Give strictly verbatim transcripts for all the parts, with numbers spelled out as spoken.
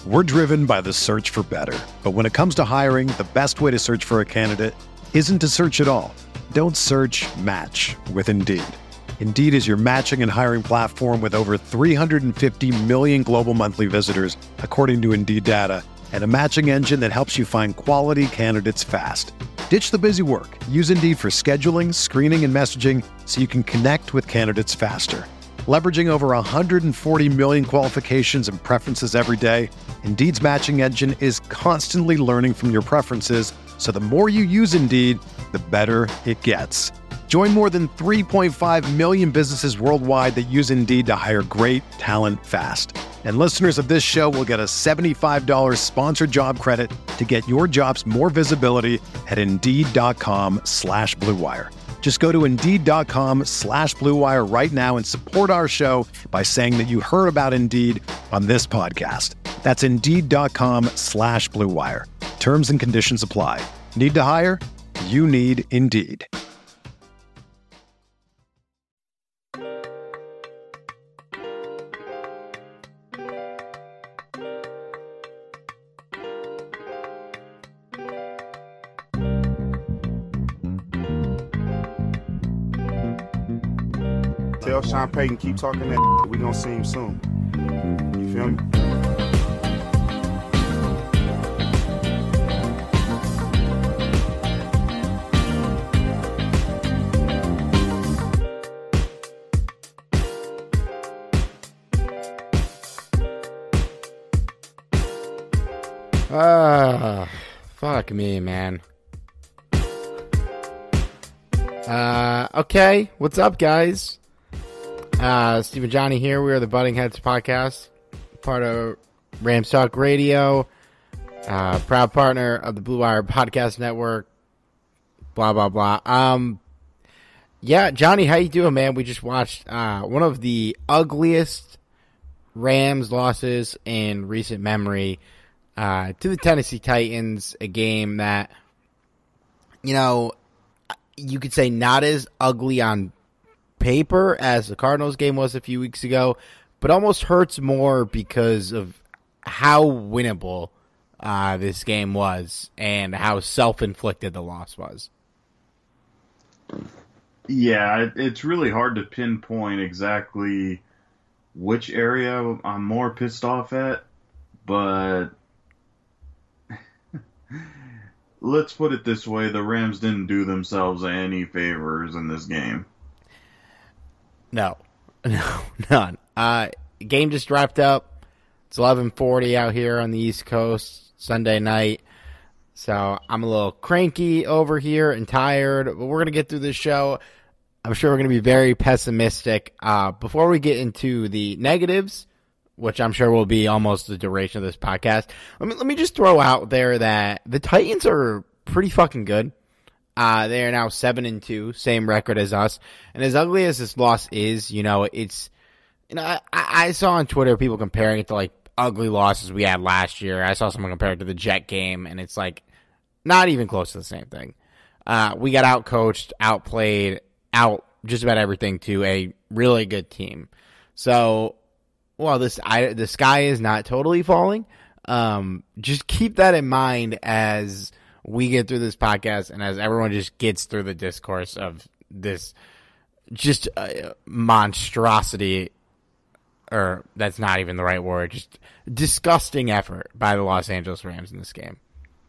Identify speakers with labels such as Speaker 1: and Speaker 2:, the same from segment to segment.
Speaker 1: We're driven by the search for better. But when it comes to hiring, the best way to search for a candidate isn't to search at all. Don't search, match with Indeed. Indeed is your matching and hiring platform with over three hundred fifty million global monthly visitors, according to Indeed data, and a matching engine that helps you find quality candidates fast. Ditch the busy work. Use Indeed for scheduling, screening, and messaging so you can connect with candidates faster. Leveraging over one hundred forty million qualifications and preferences every day, Indeed's matching engine is constantly learning from your preferences, so the more you use Indeed, the better it gets. Join more than three point five million businesses worldwide that use Indeed to hire great talent fast. And listeners of this show will get a seventy-five dollars sponsored job credit to get your jobs more visibility at Indeed.com slash Blue Wire. Just go to Indeed.com slash Blue Wire right now and support our show by saying that you heard about Indeed on this podcast. That's Indeed.com slash Blue Wire. Terms and conditions apply. Need to hire? You need Indeed.
Speaker 2: Tell Sean Payton, keep talking that we gonna see him soon. You feel me?
Speaker 3: Ah, fuck me, man. Uh, okay, what's up, guys? Uh, Steve and Johnny here. We are the Butting Heads podcast, part of Rams Talk Radio, uh, proud partner of the Blue Wire Podcast Network, blah, blah, blah. Um, yeah, Johnny, how you doing, man? We just watched uh, one of the ugliest Rams losses in recent memory uh, to the Tennessee Titans, a game that, you know, you could say not as ugly on paper as the Cardinals game was a few weeks ago, but almost hurts more because of how winnable uh, this game was and how self-inflicted the loss was.
Speaker 4: Yeah, it's really hard to pinpoint exactly which area I'm more pissed off at, but let's put it this way, the Rams didn't do themselves any favors in this game.
Speaker 3: No, no, none. Uh, game just wrapped up. It's eleven forty out here on the East Coast, Sunday night. So I'm a little cranky over here and tired, but we're going to get through this show. I'm sure we're going to be very pessimistic. Uh, before we get into the negatives, which I'm sure will be almost the duration of this podcast, let me, let me just throw out there that the Titans are pretty fucking good. Uh, they are now seven and two, same record as us. And as ugly as this loss is, you know, it's, you know, I, I saw on Twitter people comparing it to like ugly losses we had last year. I saw someone compare it to the Jet game, and it's like not even close to the same thing. Uh, we got outcoached, outplayed, out just about everything to a really good team. So, well, this I, the sky is not totally falling. Um, just keep that in mind as we get through this podcast and as everyone just gets through the discourse of this just uh, monstrosity, or that's not even the right word, just disgusting effort by the Los Angeles Rams in this game.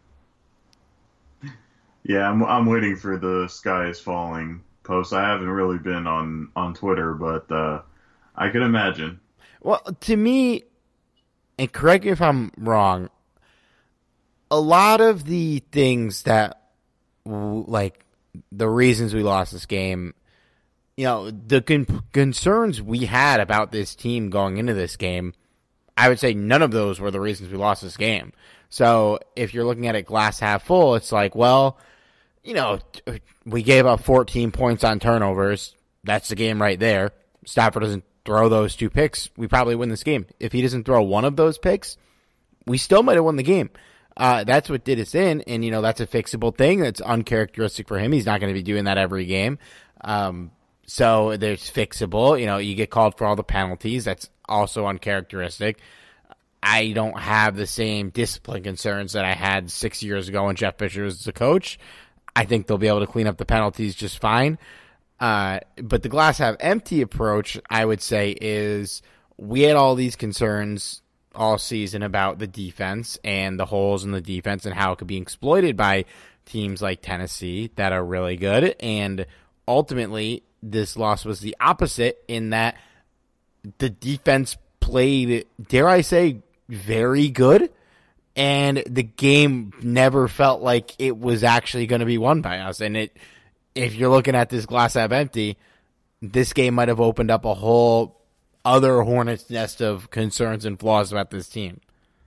Speaker 4: Yeah, I'm I'm waiting for the sky is falling post. I haven't really been on, on Twitter, but uh, I could imagine.
Speaker 3: Well, to me, and correct me if I'm wrong, a lot of the things that, like, the reasons we lost this game, you know, the con- concerns we had about this team going into this game, I would say none of those were the reasons we lost this game. So if you're looking at it glass half full, it's like, well, you know, we gave up fourteen points on turnovers. That's the game right there. Stafford doesn't throw those two picks, we probably win this game. If he doesn't throw one of those picks, we still might have won the game. Uh, that's what did us in, and, you know, that's a fixable thing. That's uncharacteristic for him. He's not going to be doing that every game. Um, so there's fixable. You know, you get called for all the penalties. That's also uncharacteristic. I don't have the same discipline concerns that I had six years ago when Jeff Fisher was the coach. I think they'll be able to clean up the penalties just fine. Uh, but the glass half empty approach, I would say, is we had all these concerns all season about the defense and the holes in the defense and how it could be exploited by teams like Tennessee that are really good. And ultimately, this loss was the opposite in that the defense played, dare I say, very good, and the game never felt like it was actually going to be won by us. And it, if you're looking at this glass half empty, this game might have opened up a whole other hornet's nest of concerns and flaws about this team.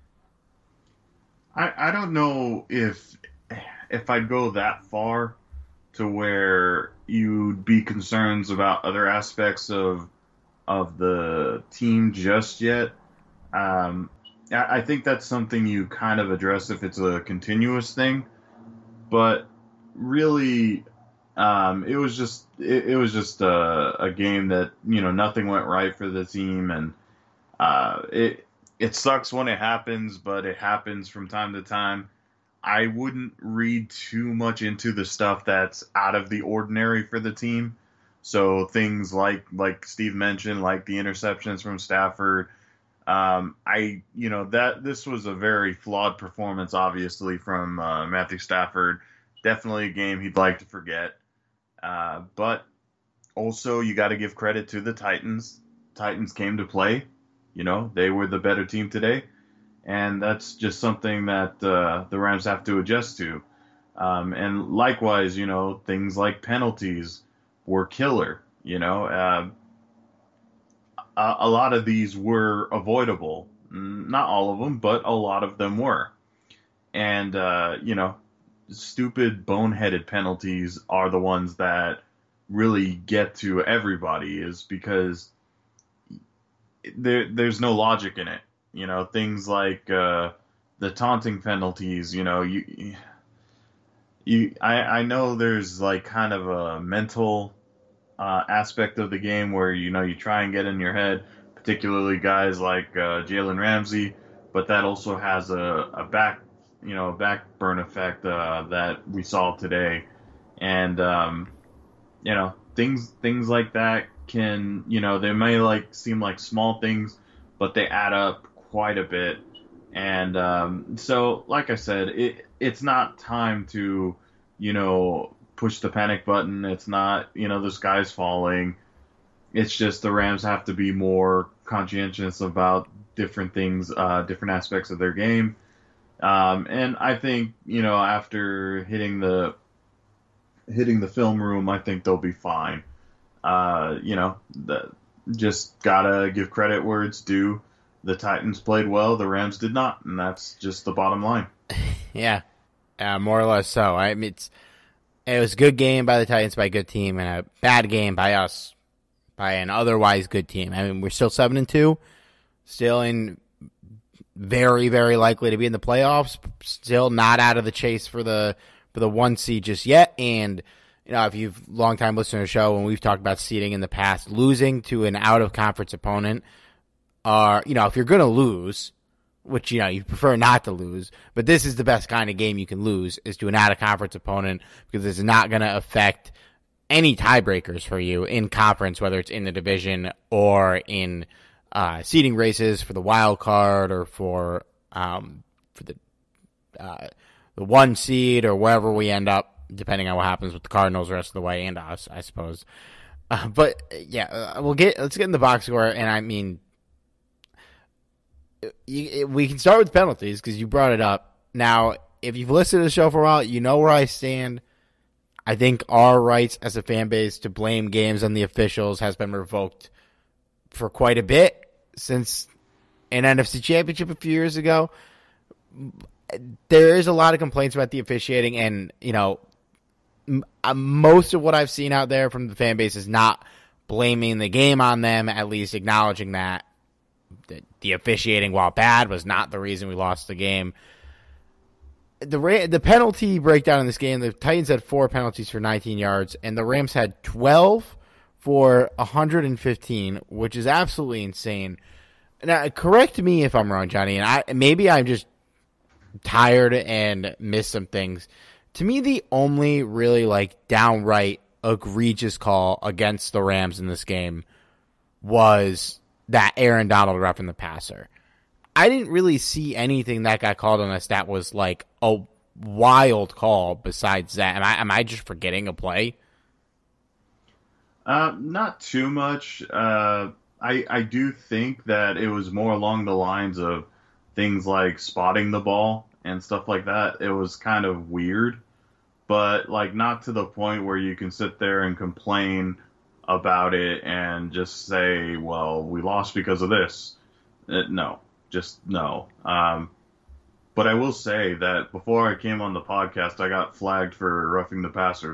Speaker 4: I, I don't know if if I'd go that far to where you'd be concerns about other aspects of of the team just yet. Um, I, I think that's something you kind of address if it's a continuous thing, but really, um, it was just it, it was just a, a game that, you know, nothing went right for the team, and uh, it it sucks when it happens, but it happens from time to time. I wouldn't read too much into the stuff that's out of the ordinary for the team. So things like, like Steve mentioned, like the interceptions from Stafford. Um, I, you know, that this was a very flawed performance, obviously, from uh, Matthew Stafford. Definitely a game he'd like to forget. Uh, but also, you got to give credit to the Titans. Titans came to play. You know, they were the better team today. And that's just something that uh, the Rams have to adjust to. Um, and likewise, you know, things like penalties were killer. You know, uh, a, a lot of these were avoidable. Not all of them, but a lot of them were. And, uh, you know, stupid, boneheaded penalties are the ones that really get to everybody, is because there there's no logic in it. You know, things like uh, the taunting penalties, you know, you, you, I, I know there's like kind of a mental uh, aspect of the game where, you know, you try and get in your head, particularly guys like uh, Jalen Ramsey, but that also has a, a back, you know, a back burn effect uh, that we saw today. And, um, you know, things, things like that can, you know, they may like seem like small things, but they add up quite a bit. And um, so, like I said, it it's not time to, you know, push the panic button. It's not, you know, the sky's falling. It's just the Rams have to be more conscientious about different things, uh, different aspects of their game. Um, and I think, you know, after hitting the hitting the film room, I think they'll be fine. Uh, you know, the, just gotta give credit where it's due. The Titans played well, the Rams did not, and that's just the bottom line.
Speaker 3: Yeah, uh, more or less so. I mean, it's it was a good game by the Titans, by a good team, and a bad game by us, by an otherwise good team. I mean, we're still seven and two, still in very, very likely to be in the playoffs, still not out of the chase for the for the one seed just yet. And you know, if you've long time listened to the show, when we've talked about seeding in the past, losing to an out of conference opponent. Are, you know, if you're going to lose, which, you know, you prefer not to lose, but this is the best kind of game you can lose, is to an out-of-conference opponent, because it's not going to affect any tiebreakers for you in conference, whether it's in the division or in uh, seeding races for the wild card or for um, for the uh, the one seed or wherever we end up, depending on what happens with the Cardinals the rest of the way, and us, I suppose. Uh, but, yeah, uh, we'll get let's get in the box score, and I mean, You, we can start with penalties because you brought it up. Now, if you've listened to the show for a while, you know where I stand. I think our rights as a fan base to blame games on the officials has been revoked for quite a bit since an N F C Championship a few years ago. There is a lot of complaints about the officiating, and you know, m- most of what I've seen out there from the fan base is not blaming the game on them, at least acknowledging that The, the officiating, while bad, was not the reason we lost the game. The the penalty breakdown in this game, the Titans had four penalties for nineteen yards, and the Rams had twelve for one hundred fifteen, which is absolutely insane. Now, correct me if I'm wrong, Johnny, and I maybe I'm just tired and missed some things. To me, the only really like downright egregious call against the Rams in this game was that Aaron Donald roughing the passer. I didn't really see anything that got called on us that was like a wild call besides that. Am I, am I just forgetting a play?
Speaker 4: Uh, not too much. Uh, I I do think that it was more along the lines of things like spotting the ball and stuff like that. It was kind of weird, but like not to the point where you can sit there and complain about it and just say, well, we lost because of this. Uh, no. Just no. Um, but I will say that before I came on the podcast, I got flagged for roughing the passer.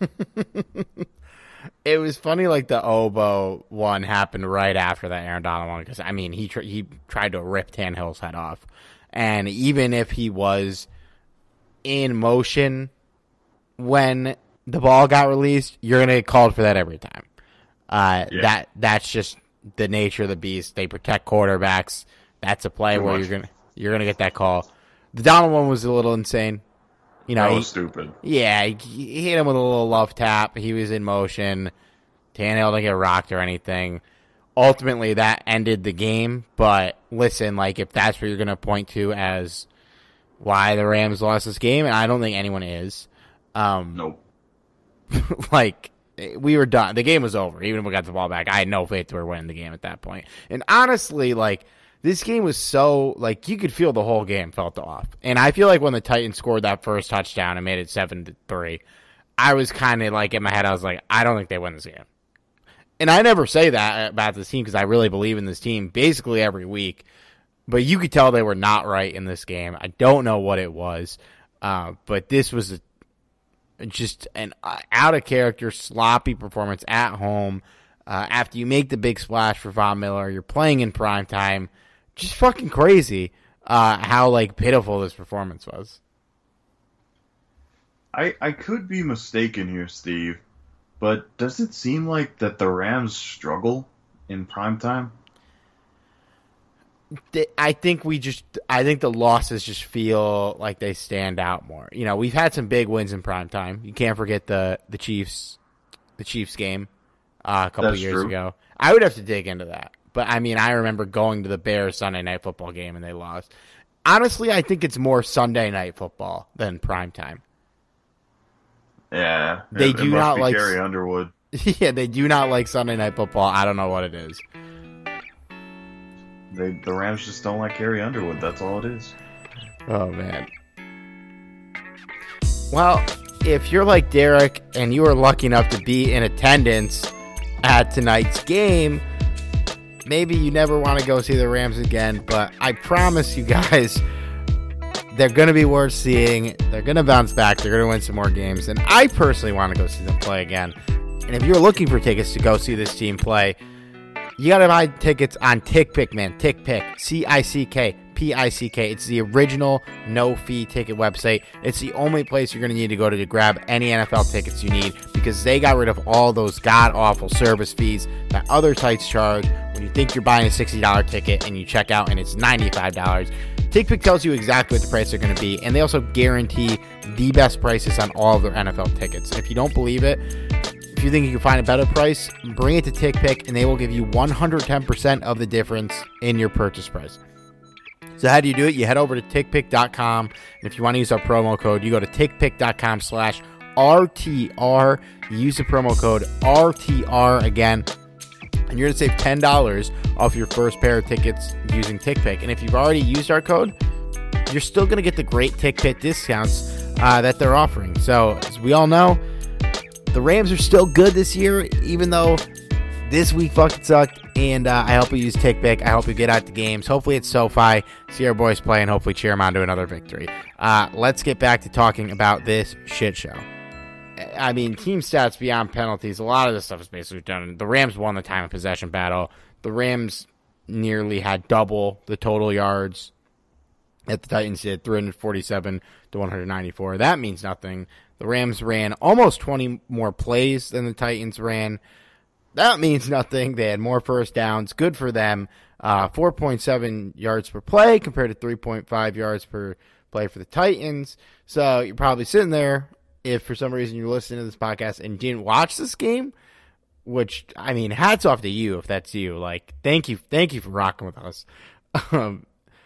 Speaker 3: It was funny, like the Oboe one happened right after that Aaron Donald one, because I mean he tr- he tried to rip Tannehill's head off, and even if he was in motion when the ball got released, you're gonna get called for that every time. Uh, yeah. That that's just the nature of the beast. They protect quarterbacks. That's a play Too where much. you're gonna you're gonna get that call. The Donald one was a little insane. You know,
Speaker 4: that was
Speaker 3: he,
Speaker 4: stupid.
Speaker 3: Yeah, he, he hit him with a little love tap. He was in motion. Tannehill didn't get rocked or anything. Ultimately, that ended the game. But listen, like if that's what you're gonna point to as why the Rams lost this game, and I don't think anyone is. Um,
Speaker 4: nope.
Speaker 3: Like we were done. The game was over. Even if we got the ball back, I had no faith we were winning the game at that point. And honestly, like. This game was so, like, you could feel the whole game felt off. And I feel like when the Titans scored that first touchdown and made it seven to three, I was kind of, like, in my head, I was like, I don't think they win this game. And I never say that about this team because I really believe in this team basically every week. But you could tell they were not right in this game. I don't know what it was. Uh, but this was a, just an out-of-character, sloppy performance at home. Uh, after you make the big splash for Von Miller, you're playing in prime time. Just fucking crazy uh, how, like, pitiful this performance was.
Speaker 4: I I could be mistaken here, Steve, but does it seem like that the Rams struggle in primetime?
Speaker 3: I think we just – I think the losses just feel like they stand out more. You know, we've had some big wins in primetime. You can't forget the, the Chiefs the Chiefs game uh, a couple
Speaker 4: That's
Speaker 3: of years
Speaker 4: true.
Speaker 3: ago. I would have to dig into that. But, I mean, I remember going to the Bears Sunday Night Football game and they lost. Honestly, I think it's more Sunday Night Football than primetime.
Speaker 4: Yeah.
Speaker 3: They
Speaker 4: it,
Speaker 3: do
Speaker 4: it must
Speaker 3: not
Speaker 4: be
Speaker 3: like
Speaker 4: Gary Underwood.
Speaker 3: Yeah, they do not like Sunday Night Football. I don't know what it is.
Speaker 4: They the Rams just don't like Gary Underwood. That's all it is.
Speaker 3: Oh, man. Well, if you're like Derek and you were lucky enough to be in attendance at tonight's game, maybe you never want to go see the Rams again, but I promise you guys, they're going to be worth seeing. They're going to bounce back. They're going to win some more games, and I personally want to go see them play again. And if you're looking for tickets to go see this team play, you got to buy tickets on TickPick, man. TickPick, C I C K, P I C K. It's the original no-fee ticket website. It's the only place you're going to need to go to, to grab any N F L tickets you need because they got rid of all those god-awful service fees that other sites charge when you think you're buying a sixty dollars ticket and you check out and it's ninety-five dollars. TickPick tells you exactly what the price are going to be, and they also guarantee the best prices on all of their N F L tickets. If you don't believe it, if you think you can find a better price, bring it to TickPick, and they will give you one hundred ten percent of the difference in your purchase price. So how do you do it? You head over to tick pick dot com, and if you want to use our promo code, you go to tick pick dot com slash R T R. You use the promo code R T R again, and you're going to save ten dollars off your first pair of tickets using TickPick. And if you've already used our code, you're still going to get the great TickPick discounts uh, that they're offering. So as we all know, the Rams are still good this year, even though this week fucking sucked. And uh, I hope we use TickPick. I hope we get out the games. Hopefully it's SoFi, see our boys play, and hopefully cheer them on to another victory. Uh, let's get back to talking about this shit show. I mean, team stats beyond penalties, a lot of this stuff is basically done. The Rams won the time of possession battle. The Rams nearly had double the total yards that the Titans did, three forty-seven to one ninety-four. That means nothing. The Rams ran almost twenty more plays than the Titans ran. that means nothing. They had more first downs. Good for them. Uh, four point seven yards per play compared to three point five yards per play for the Titans. So you're probably sitting there, if for some reason you're listening to this podcast and didn't watch this game, which, I mean, hats off to you if that's you. Like, thank you, thank you for rocking with us. Um,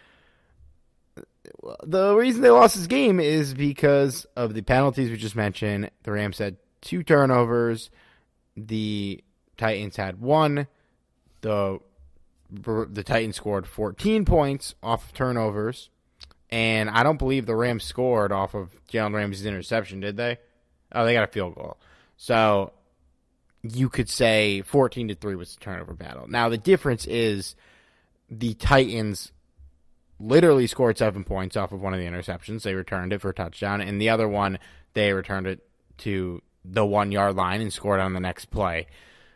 Speaker 3: the reason they lost this game is because of the penalties we just mentioned. The Rams had two turnovers. The Titans had one. The the Titans scored fourteen points off of turnovers. And I don't believe the Rams scored off of Jalen Ramsey's interception, did they? Oh, they got a field goal. So you could say fourteen to three was the turnover battle. Now, the difference is the Titans literally scored seven points off of one of the interceptions. They returned it for a touchdown. And the other one, they returned it to the one-yard line and scored on the next play.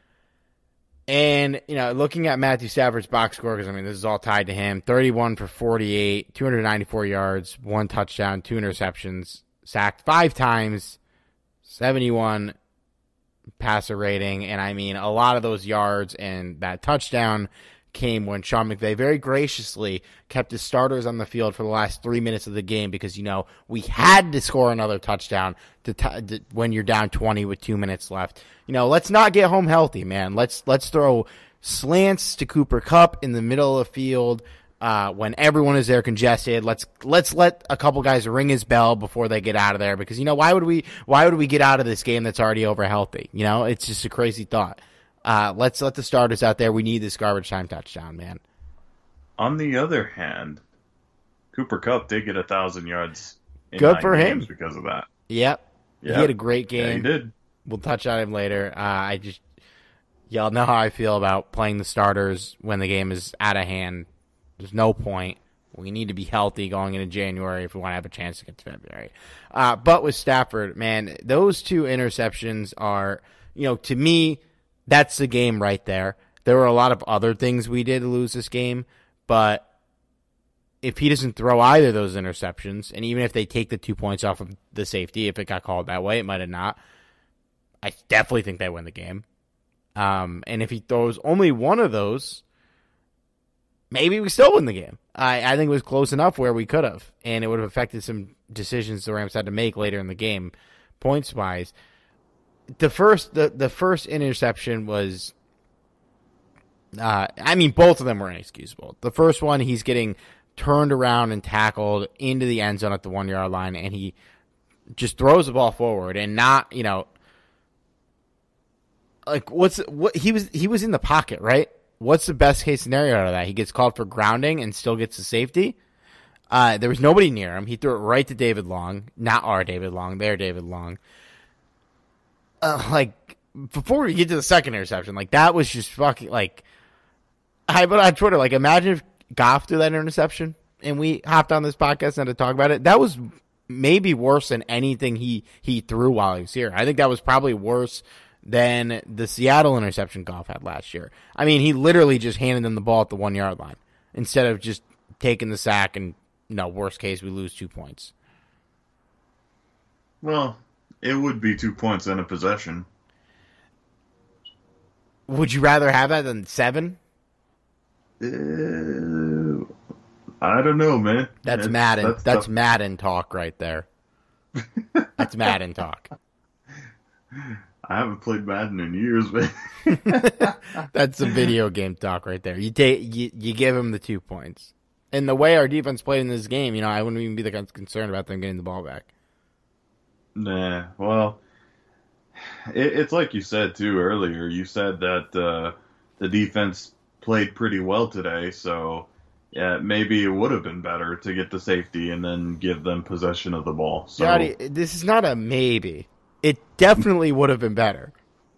Speaker 3: And, you know, looking at Matthew Stafford's box score, because, I mean, this is all tied to him, thirty-one for forty-eight, two hundred ninety-four yards, one touchdown, two interceptions, sacked five times, seventy-one passer rating. And, I mean, a lot of those yards and that touchdown came when Sean McVay very graciously kept his starters on the field for the last three minutes of the game because, you know, we had to score another touchdown to t- to, when you're down twenty with two minutes left. You know, let's not get home healthy, man. Let's let's throw slants to Cooper Kupp in the middle of the field uh, when everyone is there congested. Let's let's let a couple guys ring his bell before they get out of there because, you know, why would we why would we get out of this game that's already over healthy? You know, it's just a crazy thought. Uh, let's let the starters out there. We need this garbage time touchdown, man.
Speaker 4: On the other hand, Cooper Kupp did get a thousand yards. In
Speaker 3: Good
Speaker 4: nine
Speaker 3: for him
Speaker 4: because of that.
Speaker 3: Yep.
Speaker 4: Yep.
Speaker 3: He had a great game.
Speaker 4: Yeah, he did.
Speaker 3: We'll touch on him later. Uh, I just, y'all know how I feel about playing the starters when the game is out of hand. There's no point. We need to be healthy going into January if we want to have a chance to get to February. Uh, but with Stafford, man, those two interceptions are, you know, to me, that's the game right there. There were a lot of other things we did to lose this game, but if he doesn't throw either of those interceptions, and even if they take the two points off of the safety, if it got called that way, it might have not, I definitely think they win the game. Um, and if he throws only one of those, maybe we still win the game. I, I think it was close enough where we could have, and it would have affected some decisions the Rams had to make later in the game, points-wise. The first the, the first interception was, uh, I mean, both of them were inexcusable. The first one, he's getting turned around and tackled into the end zone at the one-yard line, and he just throws the ball forward and not, you know, like what's what he was he was in the pocket, right? What's the best case scenario out of that? He gets called for grounding and still gets the safety. Uh, there was nobody near him. He threw it right to David Long, not our David Long, their David Long. Uh, like, before we get to the second interception, like, that was just fucking, like, I put on Twitter, like, imagine if Goff threw that interception and we hopped on this podcast and had to talk about it. That was maybe worse than anything he, he threw while he was here. I think that was probably worse than the Seattle interception Goff had last year. I mean, he literally just handed them the ball at the one-yard line instead of just taking the sack and, you know, worst case, we lose two points.
Speaker 4: Well, it would be two points and a possession.
Speaker 3: Would you rather have that than seven?
Speaker 4: Uh, I don't know, man.
Speaker 3: That's,
Speaker 4: that's
Speaker 3: Madden. That's,
Speaker 4: that's
Speaker 3: Madden talk right there. That's Madden talk.
Speaker 4: I haven't played Madden in years, but
Speaker 3: that's some video game talk right there. You take you, you give him the two points. And the way our defense played in this game, you know, I wouldn't even be that concerned about them getting the ball back.
Speaker 4: Nah, well, it, it's like you said, too, earlier. You said that uh, the defense played pretty well today, so yeah, maybe it would have been better to get the safety and then give them possession of the ball. So,
Speaker 3: Johnny, this is not a maybe. It definitely would have been better.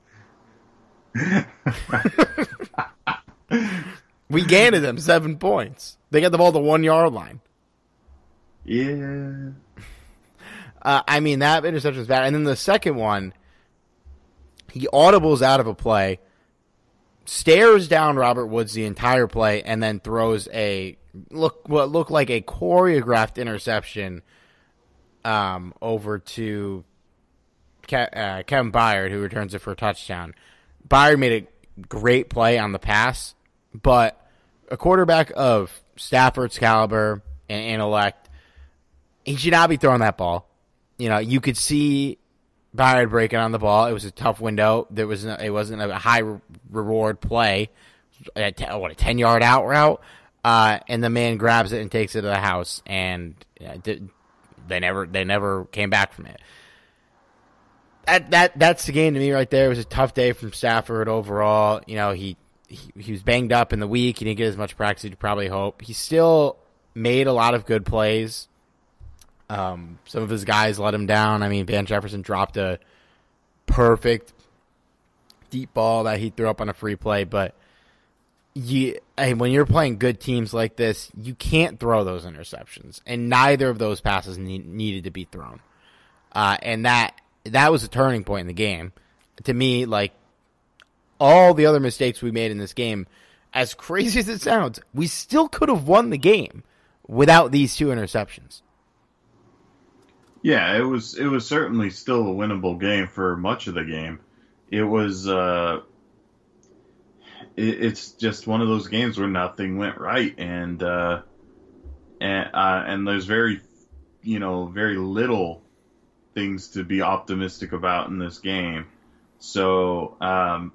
Speaker 3: We gained them seven points. They got the ball at the one-yard line.
Speaker 4: Yeah.
Speaker 3: Uh, I mean, that interception is bad. And then the second one, he audibles out of a play, stares down Robert Woods the entire play, and then throws a look what looked like a choreographed interception um, over to Ke- uh, Kevin Byard, who returns it for a touchdown. Byard made a great play on the pass, but a quarterback of Stafford's caliber and intellect, he should not be throwing that ball. You know, you could see Byard breaking on the ball. It was a tough window. There was no, it wasn't a high re- reward play. A t- what a ten yard out route, uh, and the man grabs it and takes it to the house, and uh, they never they never came back from it. That that that's the game to me right there. It was a tough day from Stafford overall. You know, he, he he was banged up in the week. He didn't get as much practice as you'd probably hope. He still made a lot of good plays. Um, some of his guys let him down. I mean, Van Jefferson dropped a perfect deep ball that he threw up on a free play. But you, hey, when you're playing good teams like this, you can't throw those interceptions. And neither of those passes need, needed to be thrown. Uh, and that that was a turning point in the game. To me, like, all the other mistakes we made in this game, as crazy as it sounds, we still could have won the game without these two interceptions.
Speaker 4: Yeah, it was it was certainly still a winnable game for much of the game. It was uh, it, it's just one of those games where nothing went right, and uh, and uh, and there's very you know very little things to be optimistic about in this game. So um,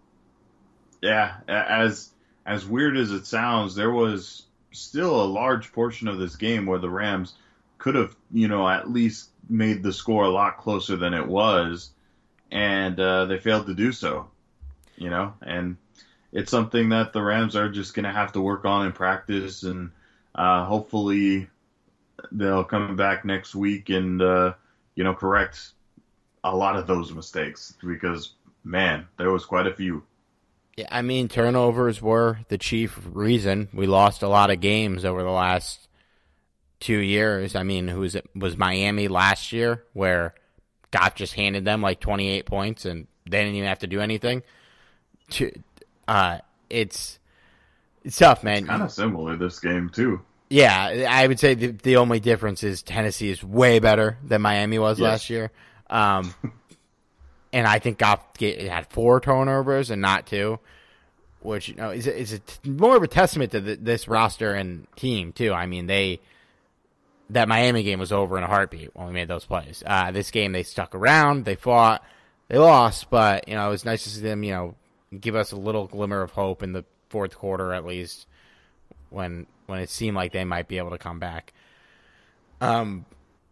Speaker 4: yeah, as as weird as it sounds, there was still a large portion of this game where the Rams could have, you know, at least made the score a lot closer than it was, and uh, they failed to do so, you know, and it's something that the Rams are just going to have to work on in practice, and uh, hopefully they'll come back next week and, uh, you know, correct a lot of those mistakes, because, man, there was quite a few.
Speaker 3: Yeah, I mean, turnovers were the chief reason we lost a lot of games over the last two years. I mean, who was it? Was Miami last year, where Goff just handed them like twenty-eight points and they didn't even have to do anything. To, uh, it's it's tough, man.
Speaker 4: It's kind of similar this game too.
Speaker 3: Yeah, I would say the, the only difference is Tennessee is way better than Miami was
Speaker 4: yes.
Speaker 3: last year. Um, and I think Goff get, had four turnovers and not two, which you know is is a, more of a testament to the, this roster and team too. I mean, they. That Miami game was over in a heartbeat when we made those plays. Uh, this game, they stuck around, they fought, they lost, but you know it was nice to see them, you know, give us a little glimmer of hope in the fourth quarter at least, when when it seemed like they might be able to come back. Um,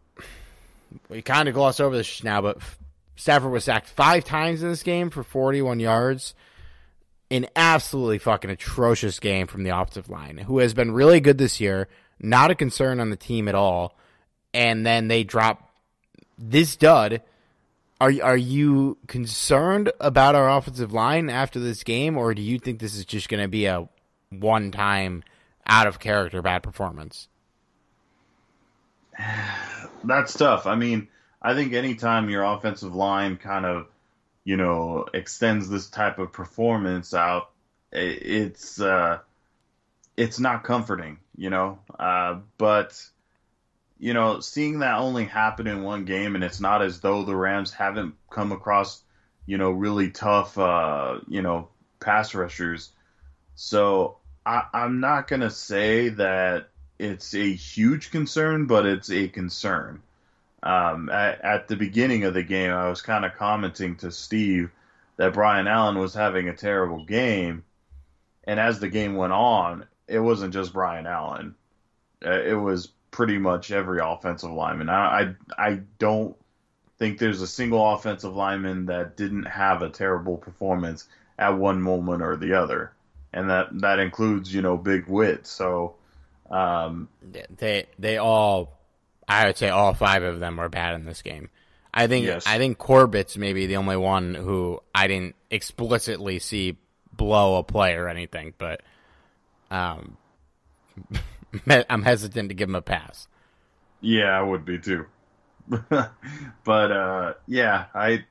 Speaker 3: we kind of glossed over this now, but Stafford was sacked five times in this game for forty-one yards. An absolutely fucking atrocious game from the offensive line, who has been really good this year. Not a concern on the team at all. And then they drop this dud. Are are you concerned about our offensive line after this game, or do you think this is just going to be a one-time, out-of-character bad performance?
Speaker 4: That's tough. I mean, I think anytime your offensive line kind of, you know, extends this type of performance out, it's uh, it's not comforting. You know, uh, but, you know, seeing that only happen in one game, and it's not as though the Rams haven't come across, you know, really tough, uh, you know, pass rushers. So I, I'm not going to say that it's a huge concern, but it's a concern. Um, at, at the beginning of the game, I was kind of commenting to Steve that Brian Allen was having a terrible game. And as the game went on, it wasn't just Brian Allen. It was pretty much every offensive lineman. I, I I don't think there's a single offensive lineman that didn't have a terrible performance at one moment or the other, and that that includes you know Big Wit. So um,
Speaker 3: they they all, I would say all five of them were bad in this game. I think
Speaker 4: yes.
Speaker 3: I think Corbett's maybe the only one who I didn't explicitly see blow a play or anything, but. Um, I'm hesitant to give him a pass.
Speaker 4: Yeah, I would be too. But uh, yeah, I,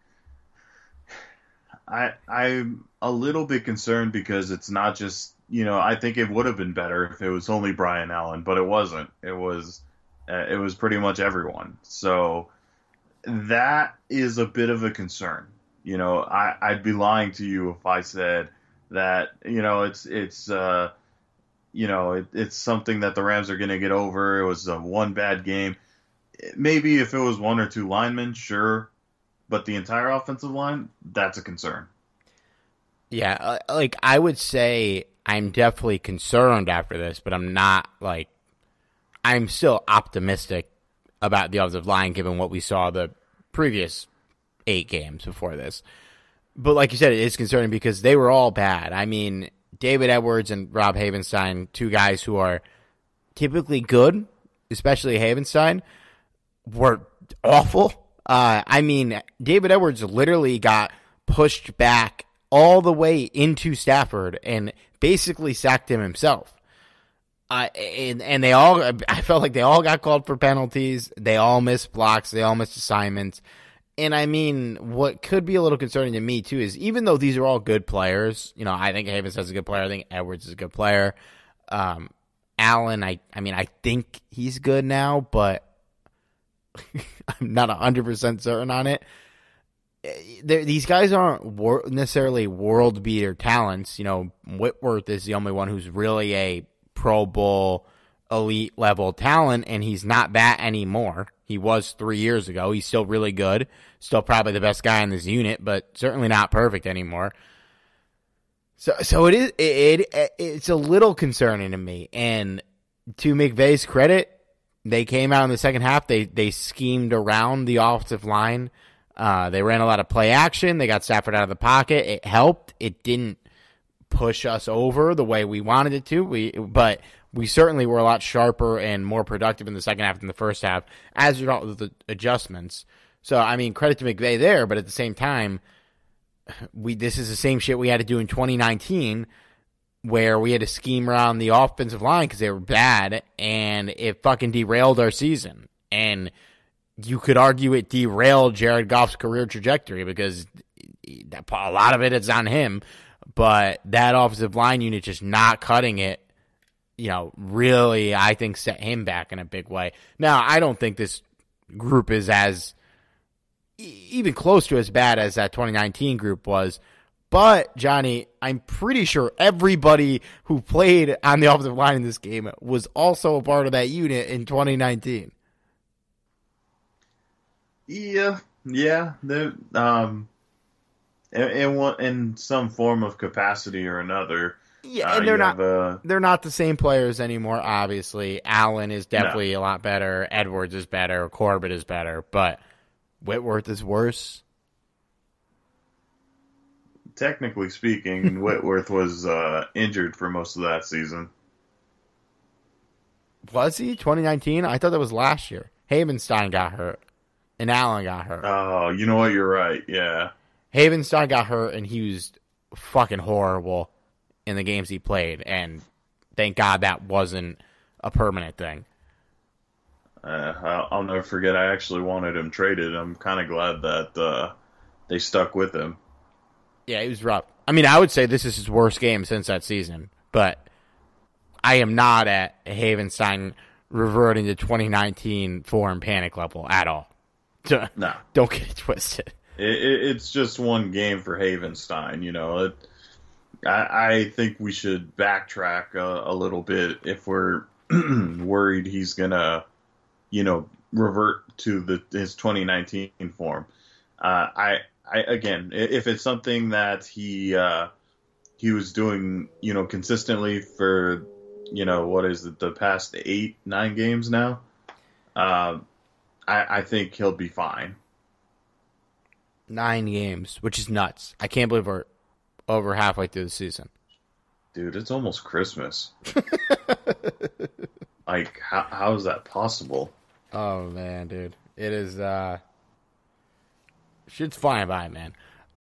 Speaker 4: I, I'm a little bit concerned because it's not just you know I think it would have been better if it was only Brian Allen, but it wasn't. It was, uh, it was pretty much everyone. So that is a bit of a concern. You know, I, I'd be lying to you if I said that, you know, it's, it's, uh, you know, it, it's something that the Rams are going to get over. It was a one bad game. Maybe if it was one or two linemen, sure. But the entire offensive line, that's a concern.
Speaker 3: Yeah, uh, like, I would say I'm definitely concerned after this, but I'm not, like, I'm still optimistic about the offensive line given what we saw the previous eight games before this. But like you said, it is concerning because they were all bad. I mean, David Edwards and Rob Havenstein, two guys who are typically good, especially Havenstein, were awful. Uh, I mean, David Edwards literally got pushed back all the way into Stafford and basically sacked him himself. Uh, and, and they all, I felt like they all got called for penalties. They all missed blocks. They all missed assignments. And I mean, what could be a little concerning to me too is even though these are all good players, you know, I think Havens is a good player. I think Edwards is a good player. Um, Allen, I, I mean, I think he's good now, but I'm not one hundred percent certain on it. They're, these guys aren't wor- necessarily world beater talents. You know, Whitworth is the only one who's really a Pro Bowl elite level talent, and he's not that anymore. He was three years ago. He's still really good. Still probably the best guy in this unit, but certainly not perfect anymore. So, so it is. It, it it's a little concerning to me. And to McVay's credit, they came out in the second half. They they schemed around the offensive line. Uh, they ran a lot of play action. They got Stafford out of the pocket. It helped. It didn't push us over the way we wanted it to. We but. We certainly were a lot sharper and more productive in the second half than the first half as a result of the adjustments. So, I mean, credit to McVay there, but at the same time, we this is the same shit we had to do in twenty nineteen where we had to scheme around the offensive line because they were bad, and it fucking derailed our season. And you could argue it derailed Jared Goff's career trajectory because a lot of it is on him, but that offensive line unit just not cutting it, you know, really, I think, set him back in a big way. Now, I don't think this group is as, even close to as bad as that twenty nineteen group was. But, Johnny, I'm pretty sure everybody who played on the offensive line in this game was also a part of that unit in twenty nineteen.
Speaker 4: Yeah, yeah. Um, in, in, one, in some form of capacity or another.
Speaker 3: Yeah, and they're
Speaker 4: uh,
Speaker 3: not
Speaker 4: a,
Speaker 3: they're not the same players anymore, obviously. Allen is definitely
Speaker 4: no.
Speaker 3: a lot better. Edwards is better. Corbett is better. But Whitworth is worse.
Speaker 4: Technically speaking, Whitworth was uh, injured for most of that season.
Speaker 3: Was he? twenty nineteen? I thought that was last year. Havenstein got hurt. And Allen got hurt.
Speaker 4: Oh, you know what? You're right. Yeah.
Speaker 3: Havenstein got hurt, and he was fucking horrible in the games he played, and thank God that wasn't a permanent thing.
Speaker 4: Uh, I'll, I'll never forget. I actually wanted him traded. I'm kind of glad that uh, they stuck with him.
Speaker 3: Yeah, he was rough. I mean, I would say this is his worst game since that season, but I am not at Havenstein reverting to twenty nineteen form panic level at all.
Speaker 4: No.
Speaker 3: Don't get it twisted.
Speaker 4: It, it, it's just one game for Havenstein, you know. It, I, I think we should backtrack a, a little bit if we're worried he's gonna, you know, revert to the his twenty nineteen form. Uh, I, I again, if it's something that he uh, he was doing, you know, consistently for, you know, what is it, the past eight nine games now, uh, I, I think he'll be fine.
Speaker 3: Nine games, which is nuts. I can't believe we're over halfway through the season.
Speaker 4: Dude, it's almost Christmas. Like, how how is that possible?
Speaker 3: Oh, man, dude. It is, uh... shit's flying by, man.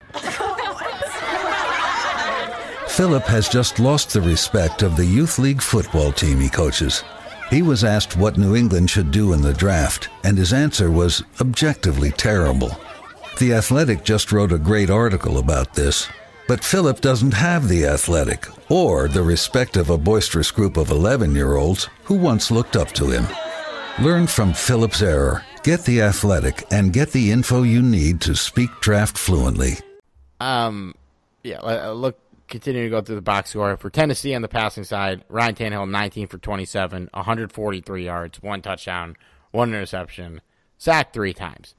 Speaker 5: Philip has just lost the respect of the youth league football team he coaches. He was asked what New England should do in the draft, and his answer was objectively terrible. The Athletic just wrote a great article about this. But Philip doesn't have The Athletic or the respect of a boisterous group of eleven-year-olds who once looked up to him. Learn from Philip's error. Get The Athletic and get the info you need to speak draft fluently.
Speaker 3: Um, yeah, uh, look, continuing to go through the box score. For Tennessee on the passing side, Ryan Tannehill, nineteen for twenty-seven, one hundred forty-three yards, one touchdown, one interception, sacked three times.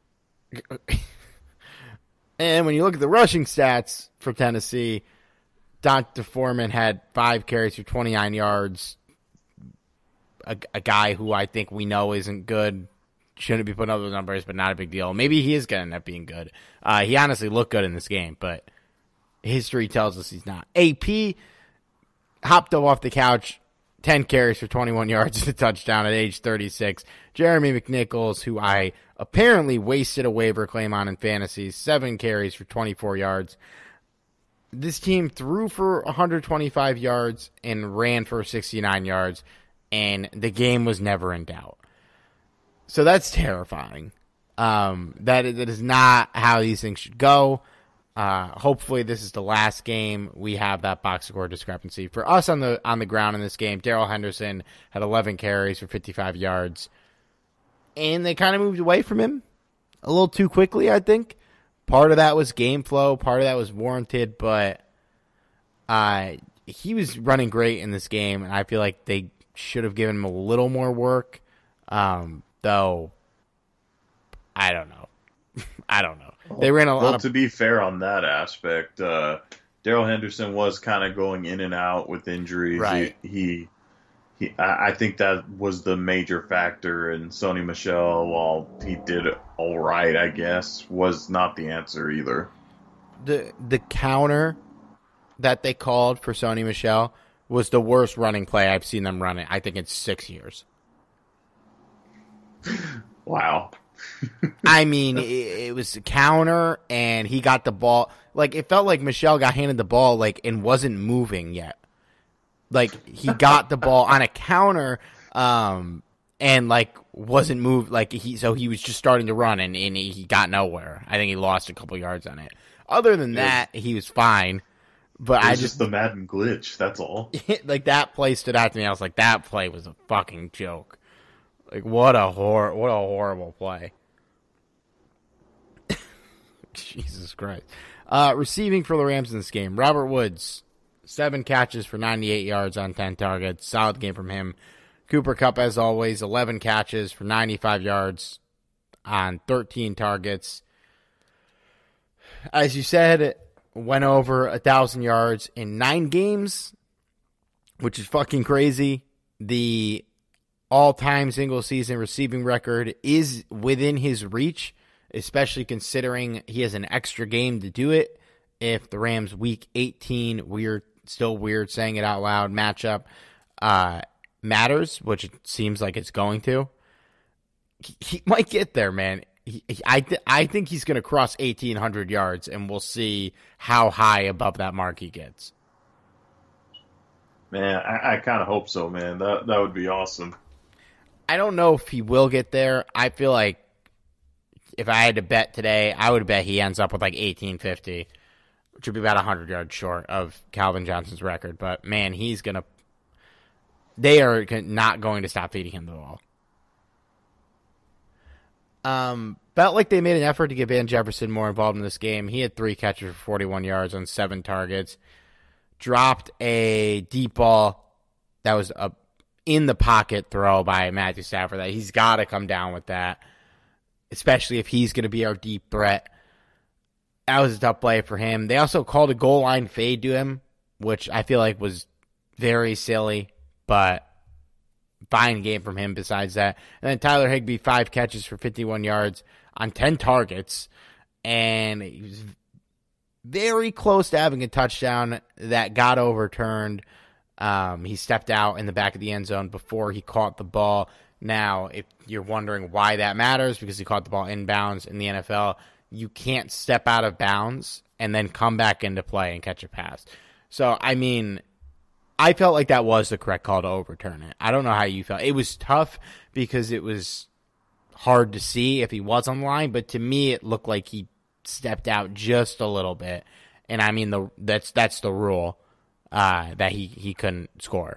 Speaker 3: And when you look at the rushing stats for Tennessee, D'Onta Foreman had five carries for twenty-nine yards. A, a guy who I think we know isn't good. Shouldn't be putting up those numbers, but not a big deal. Maybe he is going to end up being good. Uh, he honestly looked good in this game, but history tells us he's not. A P hopped up off the couch, ten carries for twenty-one yards and a touchdown at age thirty-six. Jeremy McNichols, who I apparently wasted a waiver claim on in fantasy, seven carries for twenty-four yards. This team threw for one hundred twenty-five yards and ran for sixty-nine yards, and the game was never in doubt. So that's terrifying. Um, that, is, that is not how these things should go. Uh, hopefully this is the last game we have that box score discrepancy. For us on the on the ground in this game, Darrell Henderson had eleven carries for fifty-five yards. And they kind of moved away from him a little too quickly, I think. Part of that was game flow. Part of that was warranted. But uh, he was running great in this game, and I feel like they should have given him a little more work. Um, though, I don't know. I don't know. They ran a lot
Speaker 4: well,
Speaker 3: of...
Speaker 4: to be fair on that aspect, uh, Darrell Henderson was kind of going in and out with injuries.
Speaker 3: Right.
Speaker 4: He, he, he, I I think that was the major factor. And Sony Michel, while he did all right, I guess, was not the answer either.
Speaker 3: The the counter that they called for Sony Michel was the worst running play I've seen them run it. I think it's six years.
Speaker 4: Wow.
Speaker 3: I mean, it, it was a counter, and he got the ball. Like, it felt like Michelle got handed the ball, like, and wasn't moving yet. Like, he got the ball on a counter, um, and, like, wasn't moved. Like, he so he was just starting to run, and, and he got nowhere. I think he lost a couple yards on it. Other than that, he was fine. But
Speaker 4: it was
Speaker 3: I
Speaker 4: just,
Speaker 3: just
Speaker 4: the Madden glitch, that's all.
Speaker 3: like, that play stood out to me. I was like, that play was a fucking joke. Like, what a hor- what a horrible play. Jesus Christ. Uh, receiving for the Rams in this game, Robert Woods, seven catches for ninety-eight yards on ten targets. Solid game from him. Cooper Kupp, as always, eleven catches for ninety-five yards on thirteen targets. As you said, went over one thousand yards in nine games, which is fucking crazy. The all-time single-season receiving record is within his reach, especially considering he has an extra game to do it. If the Rams' Week eighteen, weird, still weird saying it out loud, matchup uh, matters, which it seems like it's going to, he, he might get there, man. He, he, I, th- I think he's going to cross eighteen hundred yards, and we'll see how high above that mark he gets.
Speaker 4: Man, I, I kind of hope so, man. That that would be awesome.
Speaker 3: I don't know if he will get there. I feel like if I had to bet today, I would bet he ends up with like eighteen fifty, which would be about one hundred yards short of Calvin Johnson's record. But, man, he's going to – they are not going to stop feeding him the ball. Um, felt like they made an effort to get Van Jefferson more involved in this game. He had three catches for forty-one yards on seven targets. Dropped a deep ball that was a in the pocket throw by Matthew Stafford. That he's got to come down with that, especially if he's going to be our deep threat. That was a tough play for him. They also called a goal line fade to him, which I feel like was very silly, but fine game from him besides that. And then Tyler Higbee, five catches for fifty-one yards on ten targets, and he was very close to having a touchdown that got overturned. Um, he stepped out in the back of the end zone before he caught the ball. Now, if you're wondering why that matters, because he caught the ball inbounds in the N F L, you can't step out of bounds and then come back into play and catch a pass. So, I mean, I felt like that was the correct call to overturn it. I don't know how you felt. It was tough because it was hard to see if he was on the line, but to me it looked like he stepped out just a little bit. And I mean, the that's that's the rule, uh, that he, he couldn't score.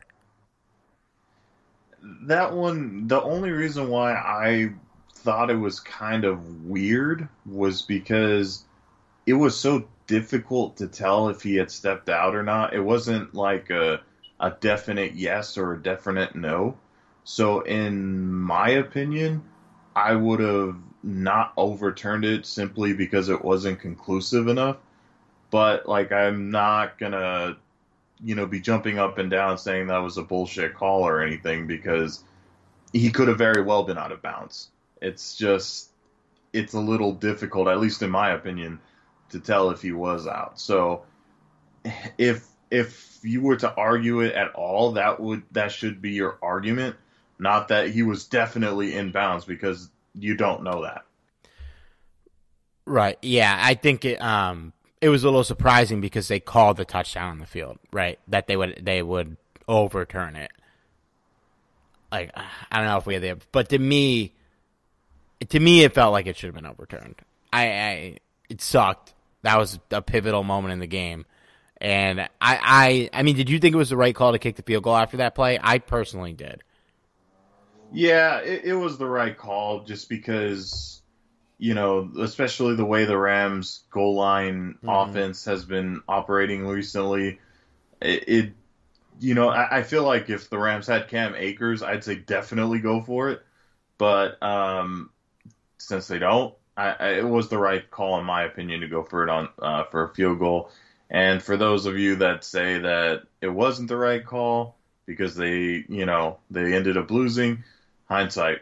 Speaker 4: That one, the only reason why I thought it was kind of weird was because it was so difficult to tell if he had stepped out or not. It wasn't like a a definite yes or a definite no. So in my opinion, I would have not overturned it simply because it wasn't conclusive enough. But like, I'm not gonna, you know, be jumping up and down saying that was a bullshit call or anything, because he could have very well been out of bounds. It's just, it's a little difficult, at least in my opinion, to tell if he was out. So if if you were to argue it at all, that would that should be your argument, not that he was definitely in bounds, because you don't know that.
Speaker 3: Right. Yeah, I think it um it was a little surprising because they called the touchdown on the field, right? That they would they would overturn it. Like, I don't know if we had the, but to me, to me it felt like it should have been overturned. I, I it sucked. That was a pivotal moment in the game. And I, I, I mean, did you think it was the right call to kick the field goal after that play? I personally did.
Speaker 4: Yeah, it, it was the right call, just because, you know, especially the way the Rams goal line mm-hmm. offense has been operating recently. It, it you know, I, I feel like if the Rams had Cam Akers, I'd say definitely go for it. But um, since they don't, I, I, it was the right call, in my opinion, to go for it on uh, for a field goal. And for those of you that say that it wasn't the right call because they, you know, they ended up losing, hindsight.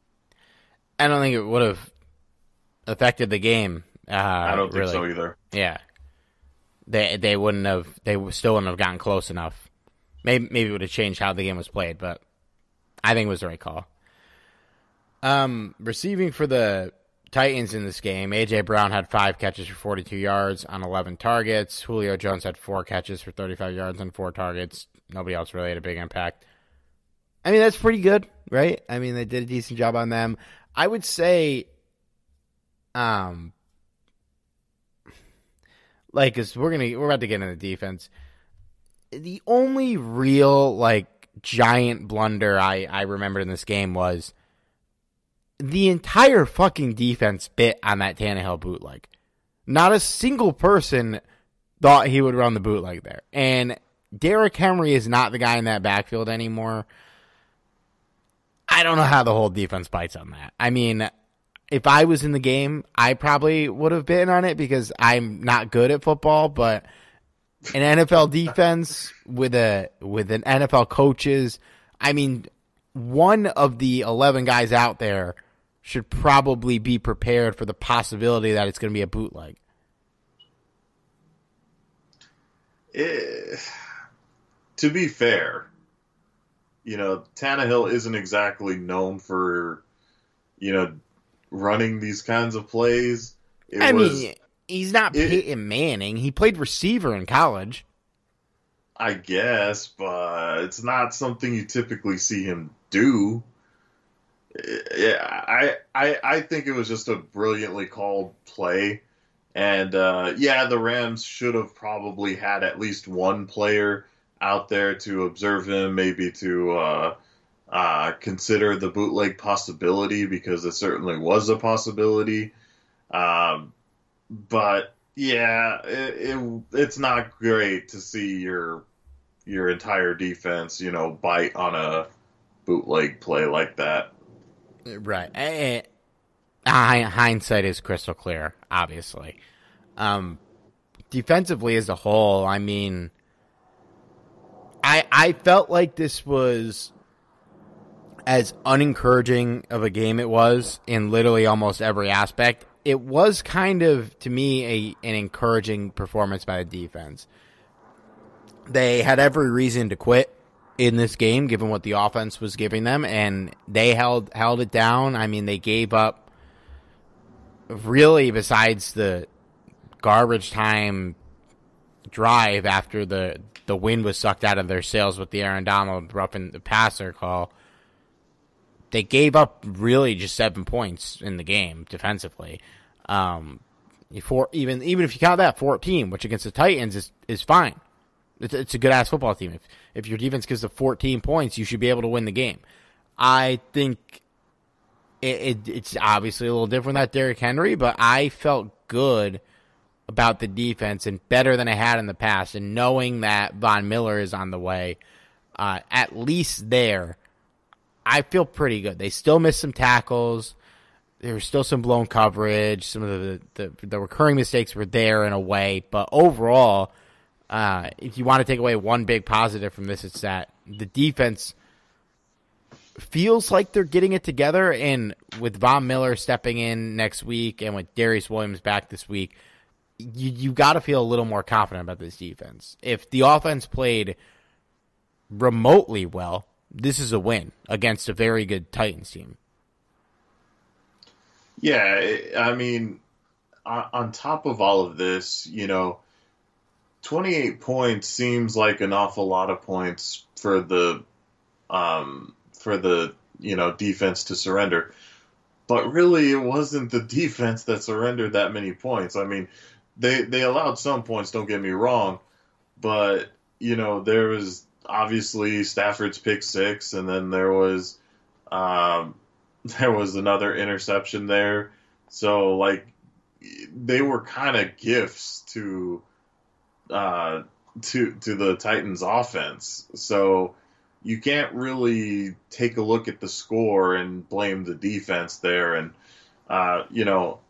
Speaker 3: I don't think it would have affected the game. Uh,
Speaker 4: I don't think
Speaker 3: really.
Speaker 4: so either.
Speaker 3: Yeah, they they wouldn't have. They still wouldn't have gotten close enough. Maybe maybe it would have changed how the game was played, but I think it was the right call. Um, receiving for the Titans in this game, A J. Brown had five catches for forty-two yards on eleven targets. Julio Jones had four catches for thirty-five yards on four targets. Nobody else really had a big impact. I mean, that's pretty good, right? I mean, they did a decent job on them. I would say, um, like, cause we're gonna we're about to get into the defense. The only real like giant blunder I I remember in this game was the entire fucking defense bit on that Tannehill bootleg. Not a single person thought he would run the bootleg there. And Derrick Henry is not the guy in that backfield anymore. I don't know how the whole defense bites on that. I mean, if I was in the game, I probably would have bitten on it because I'm not good at football, but an N F L defense with a with an N F L coaches, I mean, one of the eleven guys out there should probably be prepared for the possibility that it's going to be a bootleg.
Speaker 4: It, to be fair, you know, Tannehill isn't exactly known for, you know, running these kinds of plays. It
Speaker 3: I
Speaker 4: was,
Speaker 3: mean, he's not
Speaker 4: it,
Speaker 3: Peyton Manning. He played receiver in college.
Speaker 4: I guess, but it's not something you typically see him do. Yeah, I, I I think it was just a brilliantly called play. And, uh, yeah, the Rams should have probably had at least one player out there to observe him, maybe to uh, uh, consider the bootleg possibility, because it certainly was a possibility. Um, but, yeah, it, it, it's not great to see your your entire defense, you know, bite on a bootleg play like that.
Speaker 3: Right. I, I, hindsight is crystal clear, obviously. Um, defensively as a whole, I mean, I I felt like this was as unencouraging of a game it was in literally almost every aspect. It was kind of, to me, a an encouraging performance by the defense. They had every reason to quit in this game, given what the offense was giving them, and they held held it down. I mean, they gave up, really, besides the garbage time drive after the, the wind was sucked out of their sails with the Aaron Donald roughing the passer call, they gave up really just seven points in the game defensively. Um, for, even even if you count that, fourteen, which against the Titans is, is fine. It's, it's a good-ass football team. If if your defense gives up fourteen points, you should be able to win the game. I think it, it, it's obviously a little different than Derrick Henry, but I felt good about the defense and better than I had in the past. And knowing that Von Miller is on the way, uh, at least there, I feel pretty good. They still missed some tackles. There was still some blown coverage. Some of the, the, the recurring mistakes were there in a way. But overall, uh, if you want to take away one big positive from this, it's that the defense feels like they're getting it together. And with Von Miller stepping in next week and with Darius Williams back this week, you you got to feel a little more confident about this defense. If the offense played remotely well, this is a win against a very good Titans team.
Speaker 6: Yeah, I mean, on top of all of this, you know, twenty-eight points seems like an awful lot of points for the um, for the you know defense to surrender. But really, it wasn't the defense that surrendered that many points. I mean, they they allowed some points, don't get me wrong, but you know there was obviously Stafford's pick six, and then there was um, there was another interception there. So like they were kind of gifts to uh, to to the Titans offense. So you can't really take a look at the score and blame the defense there. And uh, you know.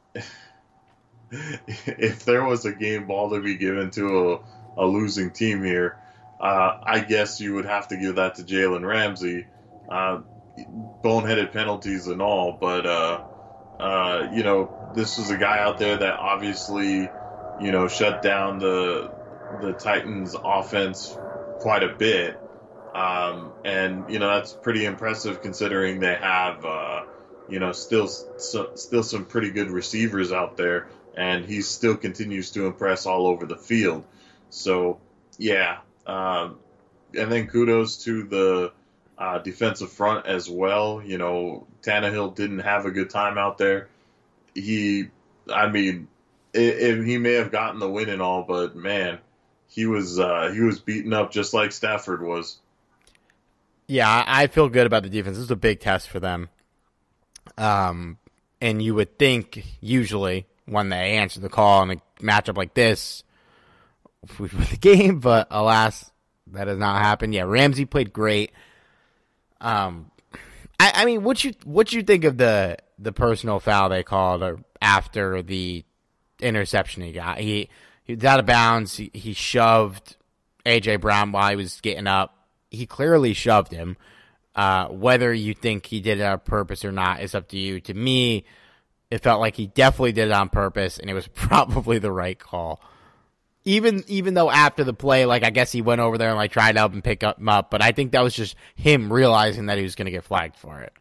Speaker 6: If there was a game ball to be given to a, a losing team here, uh, I guess you would have to give that to Jalen Ramsey, uh, boneheaded penalties and all. But, uh, uh, you know, this was a guy out there that obviously, you know, shut down the the Titans offense quite a bit. Um, and, you know, that's pretty impressive considering they have, uh, you know, still, so, still some pretty good receivers out there. And he still continues to impress all over the field. So, yeah. Um, and then kudos to the uh, defensive front as well. You know, Tannehill didn't have a good time out there. He, I mean, it, it, he may have gotten the win and all, but man, he was uh, he was beaten up just like Stafford was.
Speaker 3: Yeah, I feel good about the defense. This is a big test for them. Um, and you would think usually when they answer the call in a matchup like this, we win the game, but alas, that has not happened. Yeah, Ramsey played great. Um, I, I mean, what you what you think of the the personal foul they called after the interception he got? He he was out of bounds. He, he shoved A J Brown while he was getting up. He clearly shoved him. Uh, whether you think he did it on purpose or not is up to you. To me, it felt like he definitely did it on purpose, and it was probably the right call. Even even though after the play, like I guess he went over there and like tried to help him pick him up, but I think that was just him realizing that he was going to get flagged for it.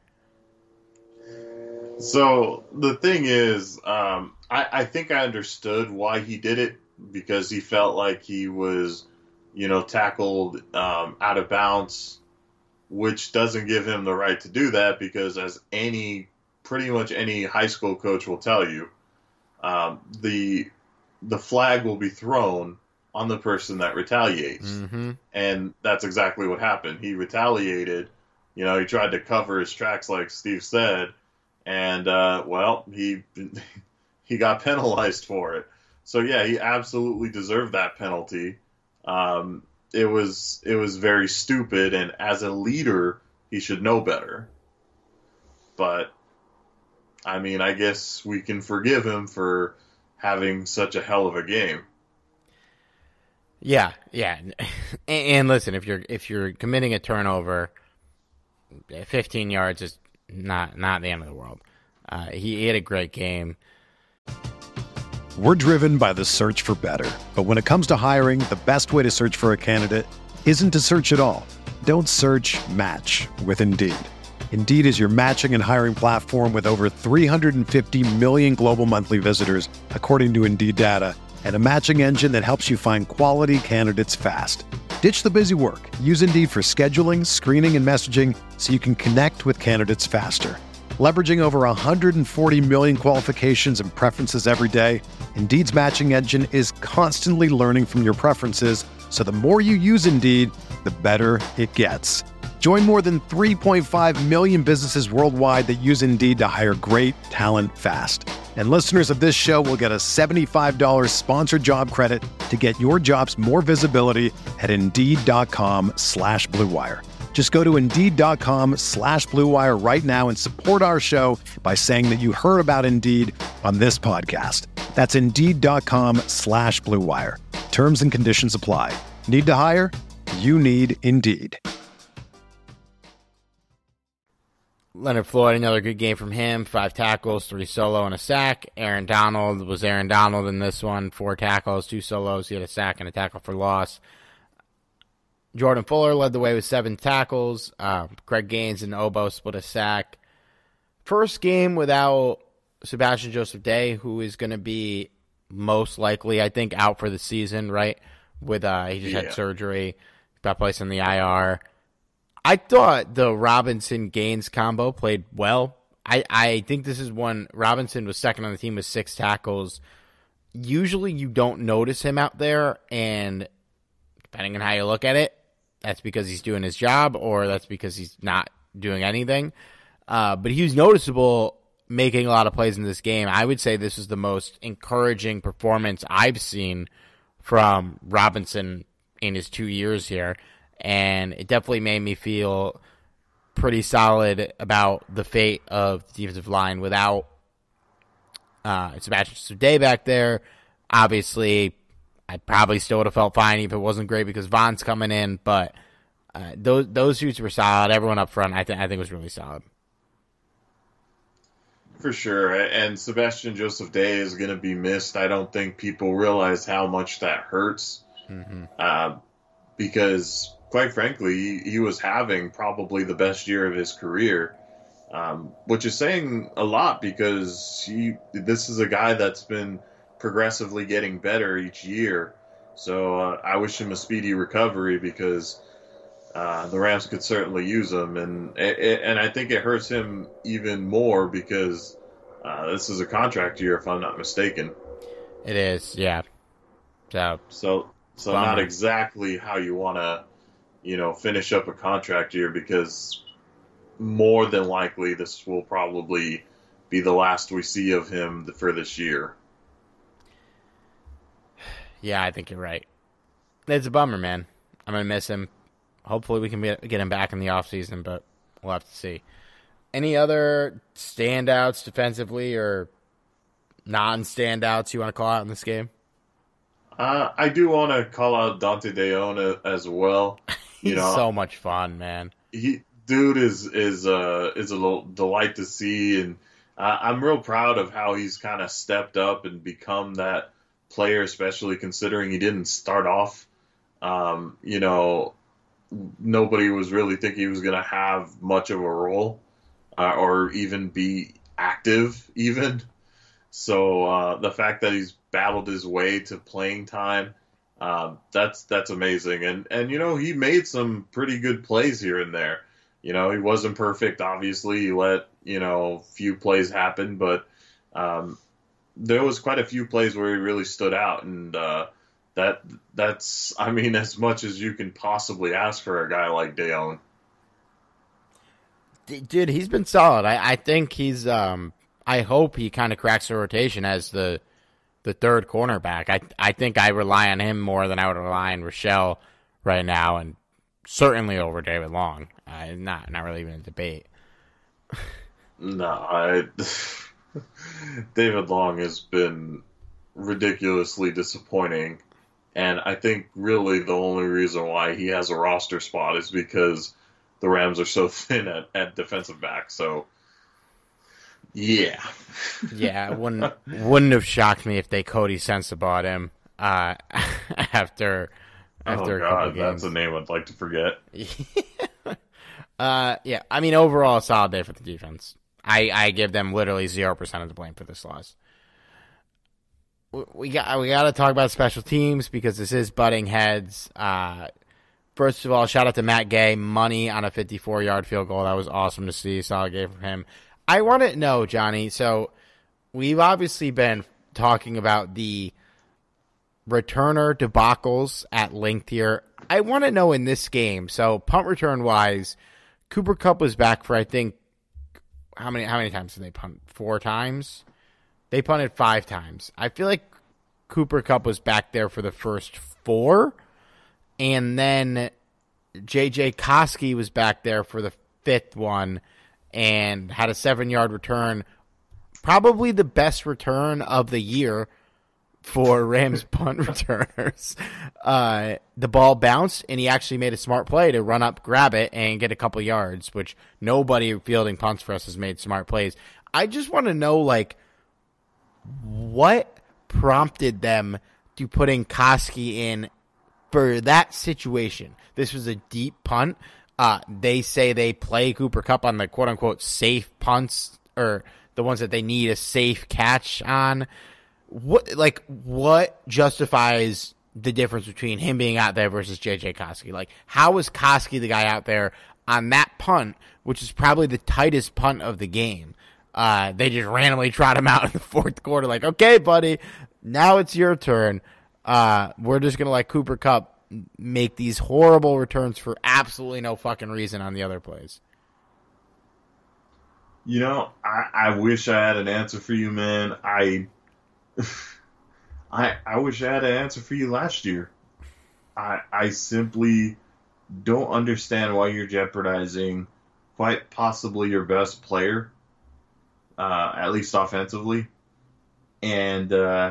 Speaker 6: So the thing is, um, I, I think I understood why he did it, because he felt like he was, you know, tackled um, out of bounds, which doesn't give him the right to do that, because as any pretty much any high school coach will tell you, um, the the flag will be thrown on the person that retaliates.
Speaker 3: Mm-hmm. And
Speaker 6: that's exactly what happened. He retaliated. You know, he tried to cover his tracks, like Steve said, and, uh, well, he he got penalized for it. So, yeah, he absolutely deserved that penalty. Um, it was it was very stupid, and as a leader, he should know better. But I mean, I guess we can forgive him for having such a hell of a game.
Speaker 3: Yeah, yeah. And, and listen, if you're if you're committing a turnover, fifteen yards is not not the end of the world. Uh, he, he had a great game.
Speaker 1: We're driven by the search for better. But when it comes to hiring, the best way to search for a candidate isn't to search at all. Don't search, match with Indeed. Indeed is your matching and hiring platform with over three hundred fifty million global monthly visitors, according to Indeed data, and a matching engine that helps you find quality candidates fast. Ditch the busy work. Use Indeed for scheduling, screening, and messaging so you can connect with candidates faster. Leveraging over one hundred forty million qualifications and preferences every day, Indeed's matching engine is constantly learning from your preferences, so the more you use Indeed, the better it gets. Join more than three point five million businesses worldwide that use Indeed to hire great talent fast. And listeners of this show will get a seventy-five dollars sponsored job credit to get your jobs more visibility at Indeed.com slash Blue Wire. Just go to Indeed.com slash Blue Wire right now and support our show by saying that you heard about Indeed on this podcast. That's Indeed.com slash Blue Wire. Terms and conditions apply. Need to hire? You need Indeed.
Speaker 3: Leonard Floyd, another good game from him. Five tackles, three solo, and a sack. Aaron Donald was Aaron Donald in this one. Four tackles, two solos. He had a sack and a tackle for loss. Jordan Fuller led the way with seven tackles. Uh, Craig Gaines and Obo split a sack. First game without Sebastian Joseph Day, who is going to be most likely, I think, out for the season, right? With uh, he just yeah. had surgery, got placed in the I R. I thought the Robinson-Gaines combo played well. I, I think this is one. Robinson was second on the team with six tackles. Usually you don't notice him out there, and depending on how you look at it, that's because he's doing his job or that's because he's not doing anything. Uh, but he was noticeable making a lot of plays in this game. I would say this is the most encouraging performance I've seen from Robinson in his two years here. And it definitely made me feel pretty solid about the fate of the defensive line without uh, Sebastian Day back there. Obviously, I probably still would have felt fine if it wasn't great because Vaughn's coming in. But uh, those those suits were solid. Everyone up front, I think, I think was really solid.
Speaker 6: For sure. And Sebastian Joseph Day is going to be missed. I don't think people realize how much that hurts. Mm-hmm. Uh, because... Quite frankly, he, he was having probably the best year of his career, um, which is saying a lot because he this is a guy that's been progressively getting better each year. So uh, I wish him a speedy recovery because uh, the Rams could certainly use him, and it, and I think it hurts him even more because uh, this is a contract year, if I'm not mistaken.
Speaker 3: It is, yeah. So
Speaker 6: so so
Speaker 3: bummer.
Speaker 6: Not exactly how you want to. You know, finish up a contract year because more than likely this will probably be the last we see of him for this year.
Speaker 3: Yeah, I think you're right. It's a bummer, man. I'm going to miss him. Hopefully we can get him back in the offseason, but we'll have to see. Any other standouts defensively or non-standouts you want to call out in this game?
Speaker 6: Uh, I do want to call out Dante Deone as well.
Speaker 3: He's
Speaker 6: you know,
Speaker 3: so much fun, man.
Speaker 6: He, dude is is uh is a little delight to see, and uh, I'm real proud of how he's kind of stepped up and become that player, especially considering he didn't start off. Um, you know, nobody was really thinking he was going to have much of a role uh, or even be active, even. So uh, the fact that he's battled his way to playing time. Um, that's that's amazing, and and you know he made some pretty good plays here and there. You know he wasn't perfect, obviously. He let you know few plays happen, but um, there was quite a few plays where he really stood out, and uh, that that's I mean as much as you can possibly ask for a guy like Deone.
Speaker 3: Dude, he's been solid. I, I think he's. Um, I hope he kind of cracks the rotation as the. the third cornerback. I I think I rely on him more than I would rely on Rochelle right now, and certainly over David Long. Uh, not not really even a debate.
Speaker 6: No, I, David Long has been ridiculously disappointing, and I think really the only reason why he has a roster spot is because the Rams are so thin at, at defensive back. So. Yeah.
Speaker 3: yeah, it wouldn't wouldn't have shocked me if they Cody Sensa bought him uh, after after
Speaker 6: oh,
Speaker 3: a couple
Speaker 6: God,
Speaker 3: games.
Speaker 6: That's a name I'd like to forget.
Speaker 3: uh, yeah, I mean overall a solid day for the defense. I, I give them literally zero percent of the blame for this loss. We, we got we got to talk about special teams because this is butting heads. Uh, first of all, shout out to Matt Gay, money on a fifty-four yard field goal. That was awesome to see. Solid game from him. I want to know, Johnny, so we've obviously been talking about the returner debacles at length here. I want to know in this game, so punt return-wise, Cooper Kupp was back for, I think, how many how many times did they punt? Four times? They punted five times. I feel like Cooper Kupp was back there for the first four, and then J J Koski was back there for the fifth one and had a seven-yard return, probably the best return of the year for Rams punt returners. Uh, the ball bounced, and he actually made a smart play to run up, grab it, and get a couple yards, which nobody fielding punts for us has made smart plays. I just want to know, like, what prompted them to putting Koski in for that situation. This was a deep punt. Uh, they say they play Cooper Kupp on the quote-unquote safe punts, or the ones that they need a safe catch on. What like what justifies the difference between him being out there versus J J Koski? Like, how is Koski the guy out there on that punt, which is probably the tightest punt of the game? Uh, they just randomly trot him out in the fourth quarter, like, okay, buddy, now it's your turn. Uh, we're just gonna let Cooper Kupp make these horrible returns for absolutely no fucking reason on the other plays.
Speaker 6: You know, I, I wish I had an answer for you, man. I, I, I wish I had an answer for you last year. I, I simply don't understand why you're jeopardizing quite possibly your best player, uh, at least offensively, and uh,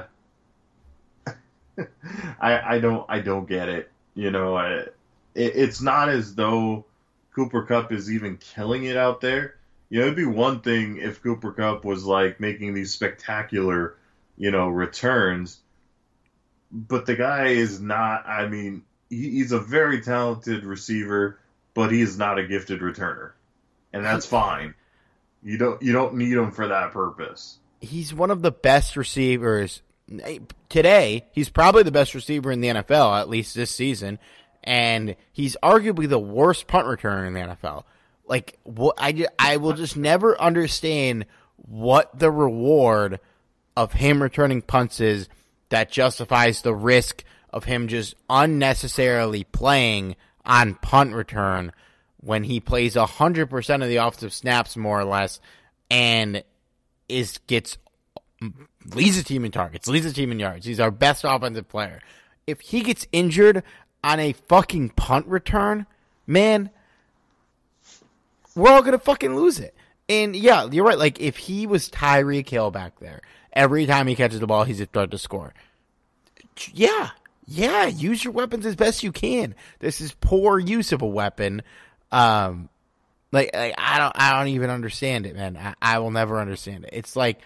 Speaker 6: I, I don't, I don't get it. You know, I, it, it's not as though Cooper Kupp is even killing it out there. You know, it'd be one thing if Cooper Kupp was like making these spectacular, you know, returns, but the guy is not. I mean, he, he's a very talented receiver, but he is not a gifted returner, and that's fine. You don't, you don't need him for that purpose.
Speaker 3: He's one of the best receivers today. He's probably the best receiver in the N F L, at least this season, and he's arguably the worst punt returner in the N F L. Like, what I, I will just never understand what the reward of him returning punts is that justifies the risk of him just unnecessarily playing on punt return when he plays one hundred percent of the offensive snaps, more or less, and is gets leads the team in targets, leads the team in yards. He's our best offensive player. If he gets injured on a fucking punt return, man, we're all going to fucking lose it. And, yeah, you're right. Like, if he was Tyreek Hill back there, every time he catches the ball, he's a threat to score. Yeah. Yeah, use your weapons as best you can. This is poor use of a weapon. Um, like, like I don't I don't even understand it, man. I, I will never understand it. It's like,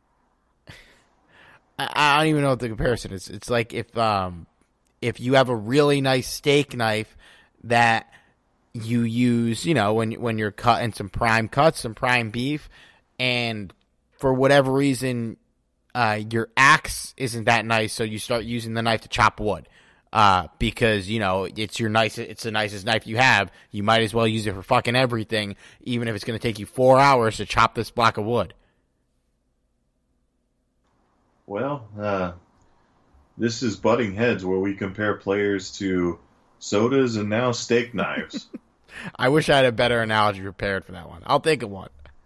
Speaker 3: I, I don't even know what the comparison is. It's like if um if you have a really nice steak knife that you use, you know, when when you're cutting some prime cuts, some prime beef, and for whatever reason, uh, your axe isn't that nice, so you start using the knife to chop wood, uh, because you know it's your nice, it's the nicest knife you have. You might as well use it for fucking everything, even if it's going to take you four hours to chop this block of wood.
Speaker 6: Well, uh, this is Butting Heads, where we compare players to sodas and now steak knives.
Speaker 3: I wish I had a better analogy prepared for that one. I'll think of one.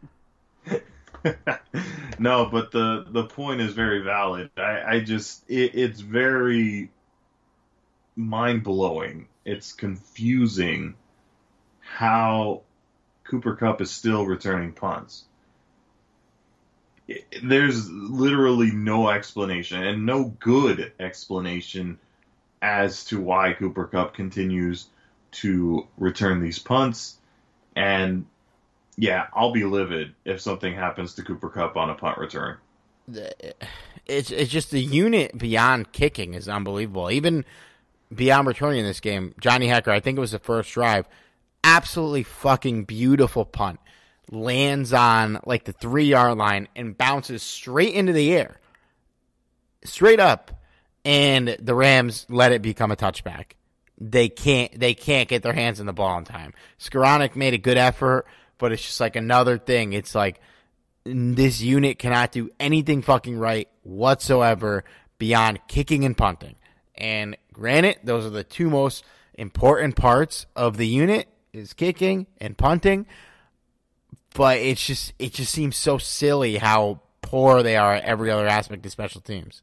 Speaker 6: No, but the, the point is very valid. I, I just, it, it's very mind-blowing. It's confusing how Cooper Kupp is still returning punts. It, there's literally no explanation, and no good explanation as to why Cooper Kupp continues to return these punts. And yeah, I'll be livid if something happens to Cooper Kupp on a punt return.
Speaker 3: It's it's just the unit beyond kicking is unbelievable. Even beyond returning in this game, Johnny Hekker, I think it was the first drive, absolutely fucking beautiful punt. Lands on like the three-yard line and bounces straight into the air. Straight up. And the Rams let it become a touchback. They can't they can't get their hands on the ball in time. Skoranek made a good effort, but it's just like another thing. It's like this unit cannot do anything fucking right whatsoever beyond kicking and punting. And granted, those are the two most important parts of the unit, is kicking and punting. But it's just it just seems so silly how poor they are at every other aspect of special teams.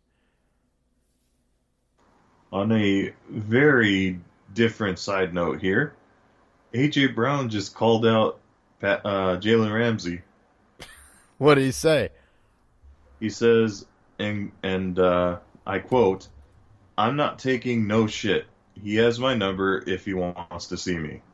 Speaker 4: On a very different side note here, A J Brown just called out Pat, uh, Jalen Ramsey.
Speaker 3: What did he say?
Speaker 4: He says, and, and uh, I quote, "I'm not taking no shit. He has my number if he wants to see me."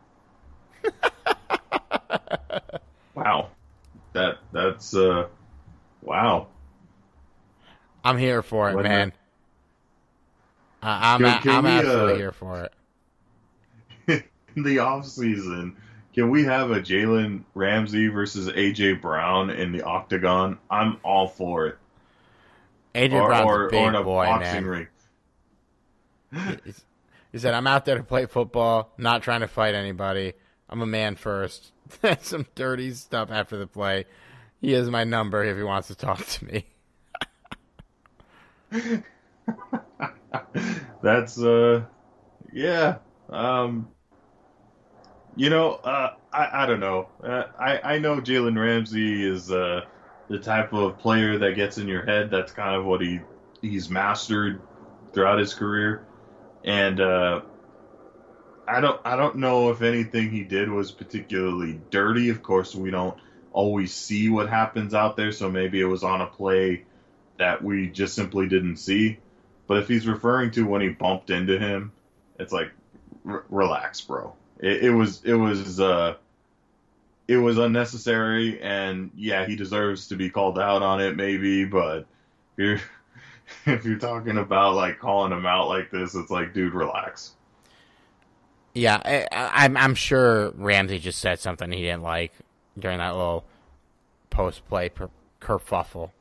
Speaker 4: Wow. That that's uh wow.
Speaker 3: I'm here for it,
Speaker 4: What
Speaker 3: man. Uh, I'm
Speaker 4: Can-
Speaker 3: a-
Speaker 4: can
Speaker 3: I'm
Speaker 4: we,
Speaker 3: absolutely
Speaker 4: uh,
Speaker 3: here for it.
Speaker 4: In the off season, can we have a Jalen Ramsey versus A J Brown in the octagon? I'm all for it.
Speaker 3: A J
Speaker 4: or,
Speaker 3: Brown's
Speaker 4: or,
Speaker 3: a big
Speaker 4: or in a
Speaker 3: boy,
Speaker 4: boxing
Speaker 3: man.
Speaker 4: ring.
Speaker 3: He's- He said, "I'm out there to play football, not trying to fight anybody. I'm a man first." Some dirty stuff after the play. He has my number if he wants to talk to me.
Speaker 4: That's uh yeah. Um you know, uh I, I don't know. Uh, I, I know Jalen Ramsey is uh the type of player that gets in your head. That's kind of what he he's mastered throughout his career. And uh I don't I don't know if anything he did was particularly dirty. Of course, we don't always see what happens out there, so maybe it was on a play that we just simply didn't see. But if he's referring to when he bumped into him, it's like, r- relax, bro. It, it was it was uh, it was unnecessary, and yeah, he deserves to be called out on it, maybe. But if you're if you're talking about like calling him out like this, it's like, dude, relax.
Speaker 3: Yeah, I, I, I'm I'm sure Ramsey just said something he didn't like during that little post-play per, kerfuffle.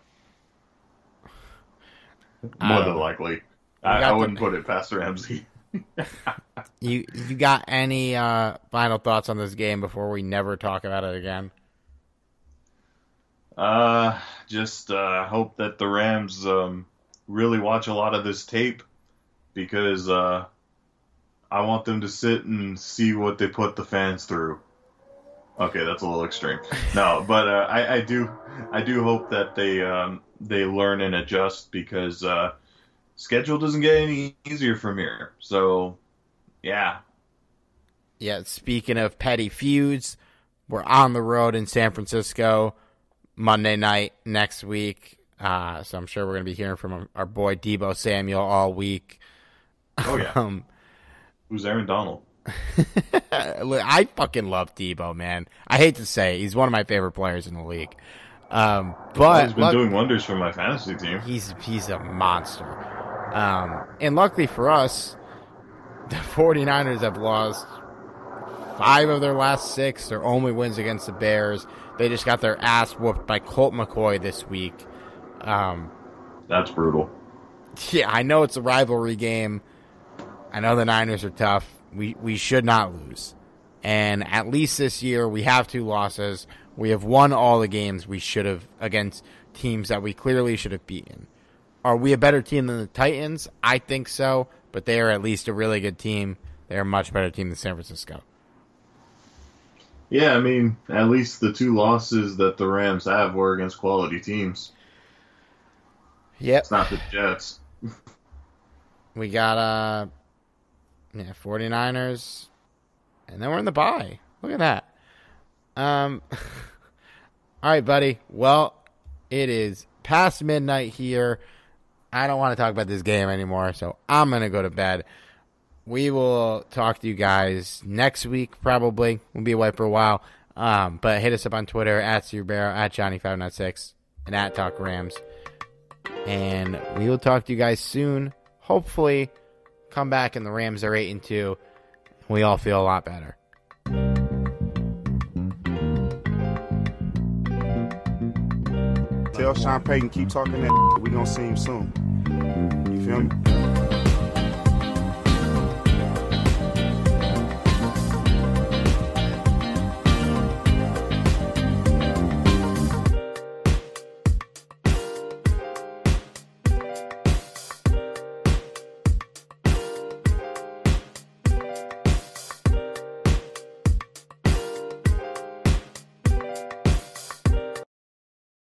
Speaker 4: More
Speaker 3: Um,
Speaker 4: than likely, I,
Speaker 3: got
Speaker 4: I wouldn't
Speaker 3: the-
Speaker 4: put it past Ramsey.
Speaker 3: You you got any uh, final thoughts on this game before we never talk about it again?
Speaker 4: Uh, just uh, hope that the Rams um, really watch a lot of this tape, because uh, I want them to sit and see what they put the fans through. Okay, that's a little extreme. No, but uh, I, I do I do hope that they um, they learn and adjust, because uh, schedule doesn't get any easier from here. So, yeah.
Speaker 3: Yeah, speaking of petty feuds, we're on the road in San Francisco Monday night next week. Uh, so I'm sure we're going to be hearing from our boy Deebo Samuel all week.
Speaker 4: Oh, yeah.
Speaker 3: Um,
Speaker 4: Who's Aaron Donald?
Speaker 3: I fucking love Deebo, man. I hate to say it, he's one of my favorite players in the league. Um, but
Speaker 4: He's been
Speaker 3: luck-
Speaker 4: doing wonders for my fantasy team.
Speaker 3: He's he's a monster. Um, and luckily for us, the 49ers have lost five of their last six. Their only wins against the Bears. They just got their ass whooped by Colt McCoy this week. Um,
Speaker 4: That's brutal.
Speaker 3: yeah, I know it's a rivalry game. I know the Niners are tough. We we should not lose. And at least this year, we have two losses. We have won all the games we should have against teams that we clearly should have beaten. Are we a better team than the Titans? I think so, but they are at least a really good team. They're a much better team than San Francisco.
Speaker 4: Yeah, I mean, at least the two losses that the Rams have were against quality teams.
Speaker 3: Yep.
Speaker 4: It's not the Jets.
Speaker 3: We got uh yeah, 49ers, and then we're in the bye. Look at that. Um all right, buddy. Well, it is past midnight here. I don't want to talk about this game anymore, so I'm going to go to bed. We will talk to you guys next week, probably. We'll be away for a while. Um, but hit us up on Twitter, at Steve Barrow, at Johnny five nine six, and at Talk Rams. And we will talk to you guys soon. Hopefully, come back and the Rams are eight and two. We all feel a lot better.
Speaker 2: Tell Sean Payton, keep talking that. We gonna see him soon. You feel me?